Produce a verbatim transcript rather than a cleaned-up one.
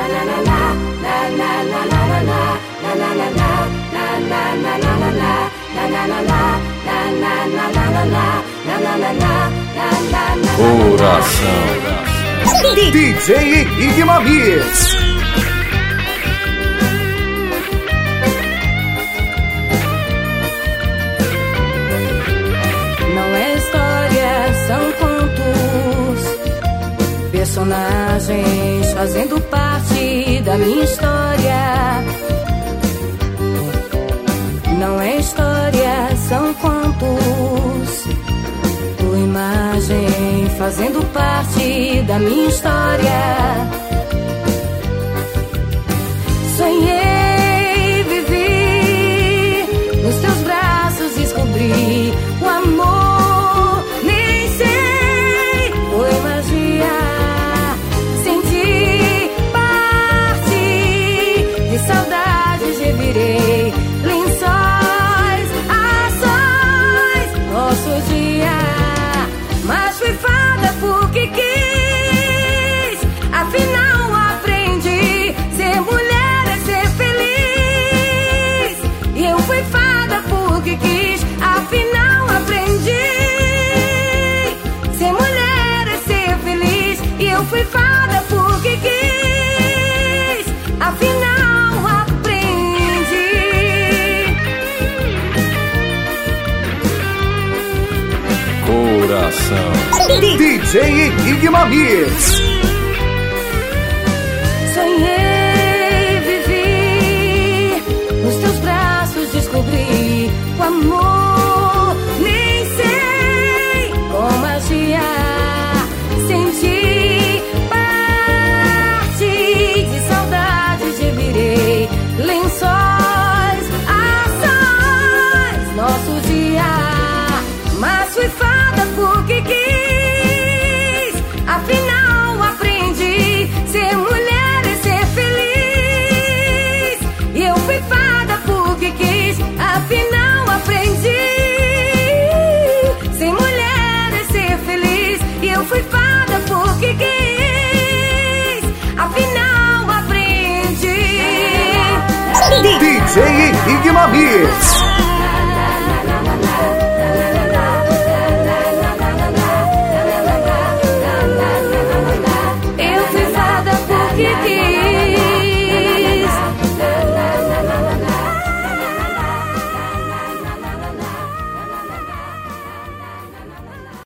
Coração D J Enigma Mix. Não é história, são contos, personagens fazendo parte da minha história. Não é história, são contos, tua imagem fazendo parte da minha história. Sonhei, vivi, nos teus braços descobri o amor, nem sei, foi magia. Senti parte de saudades, revirei lençóis, ações, nosso dia. Mas fui fada porque quis, afinal aprendi, ser mulher é ser feliz. E eu fui fada porque quis, afinal aprendi, ser mulher é ser feliz. E eu fui fada porque quis, afinal aprendi. Coração D J Enigma Mix. Sonhei, vivi, nos teus braços descobri o amor, nem sei, com magia. Senti parte de saudades, revirei lençóis, ações, nosso dia. Mas fui fada porque quis, afinal aprendi, ser mulher é ser feliz. E eu fui fada porque quis, afinal aprendi, ser mulher é ser feliz. E eu fui fada porque quis, afinal aprendi. D J Enigma Mix.